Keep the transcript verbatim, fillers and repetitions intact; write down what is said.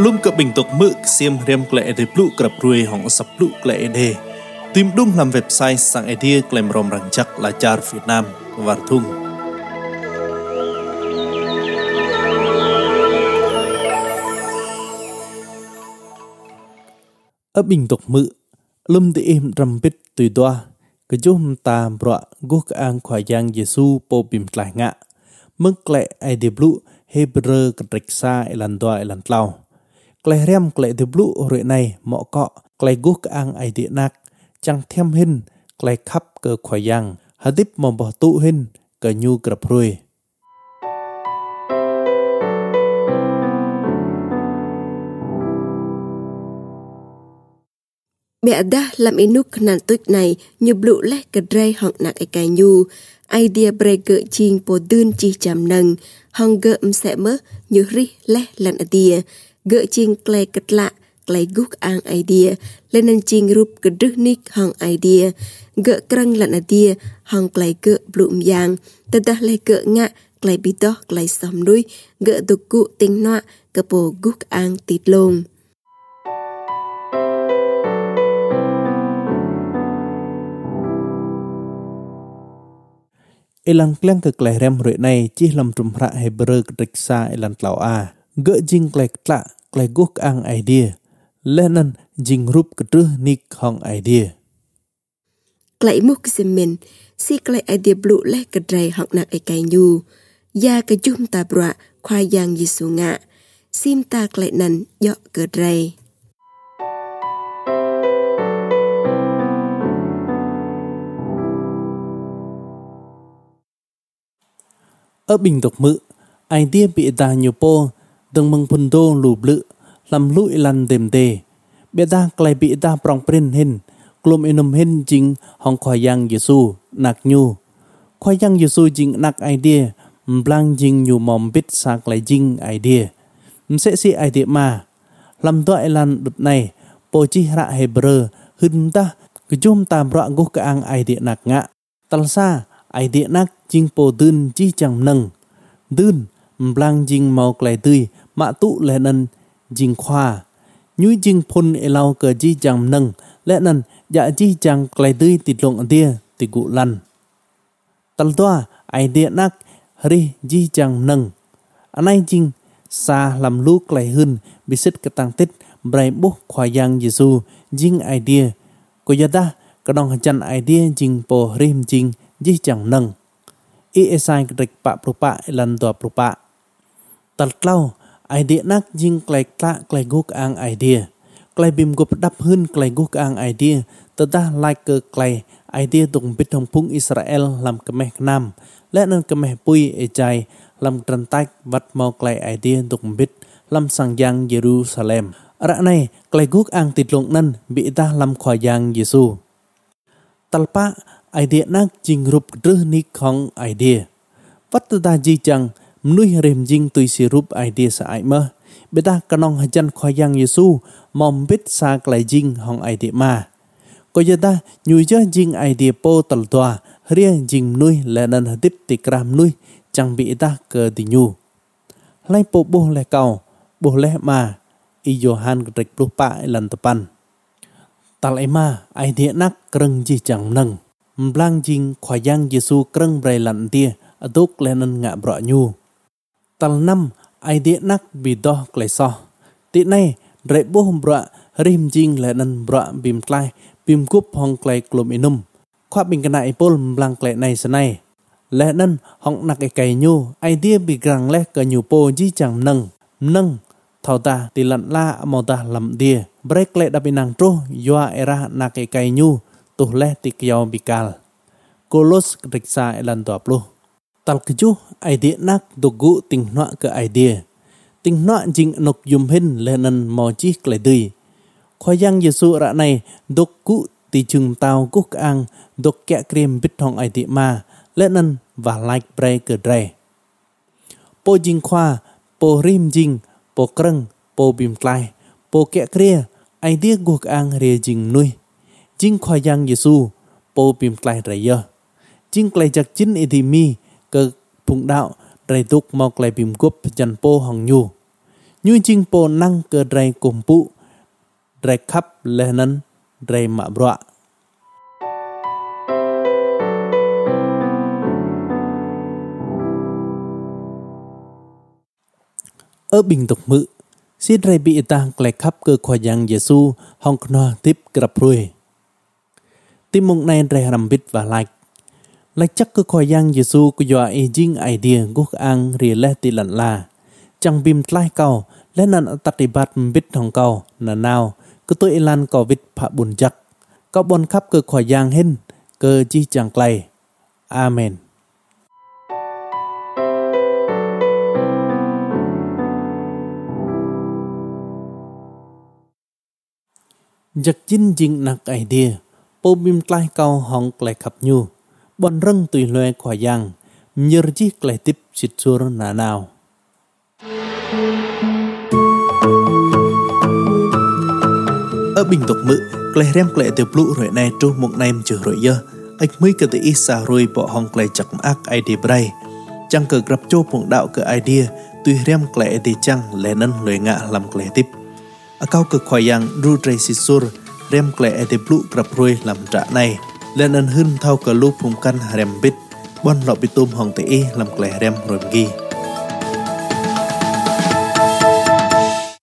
Lum cập bình tục mực xiêm riêng lệ để lụ cập ruồi hỏng sập lụ lệ đề tìm đúng làm website sang idea claim rom răng chắc là char Việt Nam và thung ở bình tục mực lum để em rầm bít tùy toa cái chúng ta bọa gốc ang khoai giang Giêsu po bìm lại ngạ mức lệ idea lụ Hebrew kịch sa elan toa elan tlau Klei rem klei de blu rồi này mọ cọ klei guk ang ai địa nak chẳng thêm hin klei khắp cơ khoai yang hadip mò bỏ tụ hin cơ nhu grab ruồi Bẻ đa làm inuk nan tuyết này như blu lẽ cơ dray họng nạc ai cài nhu idea bre gỡ chiên po đơn chi chạm nâng hong gỡ sẽ mớ như ri lẽ lần idea gỡ chiên klei cất lạ klei guk ang idea lên nên chiên rup cơ đức nik hong idea gỡ krang lần idea hong klei gỡ blum yang tờ đa lệ gỡ ngạ klei bito klei som đuôi gỡ tục cụ tinh nọa cơ po guk ang tít lông Elang kleng ke klei rem rồi này chỉ làm trùm ra Hebrew kịch sa elan tlau a gỡ jing klei tla klei guk ang idea lenan jing rup kedruh nik hong idea klei muk semen si klei idea blu le kedrai hong nak ai kai nyu ya ke jum ta bra khoai yang Giêsu ngạ sim ta klei nan yo kedrai ở bình tục mự idea bị ta nhiều po từng mừng phun đô lù lự làm lụi lăn đềm tề biết ta lại bị ta prong prin hin glom inum hin jing hong khoai yang Giêsu nạc nhu khoai yang Giêsu jing nạc idea blang jing nhu mom bit sak lại jing idea sẽ si idea mà làm toại lan đợt này po chi ra Hebrew hơn ta cứ chôm ta bọa gốc cái ang idea nạc ngạ tal sa idea nạc jing po đơn chi chẳng nâng đơn blang jing màu klei tươi mạ tụ lệ nân jing khoa nhúi jing phun elau cờ chi chẳng nâng lệ nân dạ chi chẳng klei tươi tịt lộn tia tịt cụ lăn tal toa ai điện nắc ri chi chẳng nâng anh ai jing xa làm lú klei hơn bị xích cái tăng tích bray bốc khoai yang Giêsu jing idea có giờ ta cái đồng chân idea jing po rim jing chi chẳng nâng i esai kịch pa prupa lan tua prupa tal tlau idea nak jing klei tla klei guk ang idea klei bim gop dap hun klei guk ang idea tata like ke klei idea tung bit hong pung Israel làm kemeh nam lẽ nên kemeh pui e chai làm trần tách vật mau klei idea tung bit làm sang yang Jerusalem ra này klei guk ang tịt lụng nân bị ta làm khoai yang Giêsu talpa idea nak jing rup drh nik hong idea wat ta ji chang nuôi rem jing tui si rup idea sa ai mơ beta kanong hajan khoai yang Giêsu mom bit sa klei jing hong idea ma ko ya ta nyui ja jing idea po tal toa ria jing nuôi lenan hadip tikram nuôi chẳng bị ta cơ ti nyu lai po bo le kau bo le ma i Johan grek lupa lan tepan tal ema idea nak kreng ji chẳng nâng blang jing khoai yang Giêsu kreng brai lan tia aduk lenan ngạ bro nyu tal năm idea nak bi do klei so ti này re bo hom bra rim jing lenan bra bim klai bim kup hong klei klom inum khoa bình kana ipol blang klei này sanai lenan hong nak ai kai nyu idea bi grang le ka nyu po ji chang nâng nâng thau ta ti lan la mo ta lam dia break le da binang tro yo era nak ai kai nyu tu le ti kyo bikal kolos riksa elan to plu tal keju idea nak dogu ting nọ ke idea ting nọ jing nok yum hin lenan mo chi klei dui khoai yang Giêsu ra này dok ku ti chung tao guk ang dok kẹ krem bit hong idea ma lenan và like break ke dre po jing khoa po rim jing po kreng po bim klai po kẹ kria idea guk ang re jing nuôi jing khoai yang Giêsu po bim klai re yo jing klei jak chin edimi cơ phụng đạo rầy tục mau klei bim gup jan po hong nhu như chinh po năng cơ drai cùng pu drai khắp lenan drai mạ bọa ở bình tục mự xin drai bị ta klei khắp cơ khoa yang Giêsu hong kno tiếp grab ruồi tim mong này drai làm bít và like lại chắc cơ khoa yang Giêsu có dọa e jing idea gốc ang ria leh ti lặn la chẳng bìm tlai cầu lẽ nạn tạt đi bát bít hong cầu là nào cứ tôi elan cầu vít phạ buồn chắc có bon khắp cơ khoa yang hen cơ chi chẳng klei amen giặc chinh jing nặc idea po bìm tlai cầu hong klei khắp nhu bọn răng tùy loe khoa yang nhờ chi klei tiếp xịt sur là nào ở bình tục mự klei rem klei từ blu rồi này tru một nem chữ rồi dơ ách mới cái tự ít xa rồi bỏ hong klei chặt ác idea bray chẳng cờ grab cho một đạo cờ idea tùy rem klei thì chẳng lẽ nân lời ngạ làm klei tiếp ở cao cực khoa yang ru tray xịt sur rem klei từ blu grab rồi làm trả này lên ân hưng thao cờ lu phùng căn rem bít bon lọ bị tôm hong tự làm klei rem rồi ghi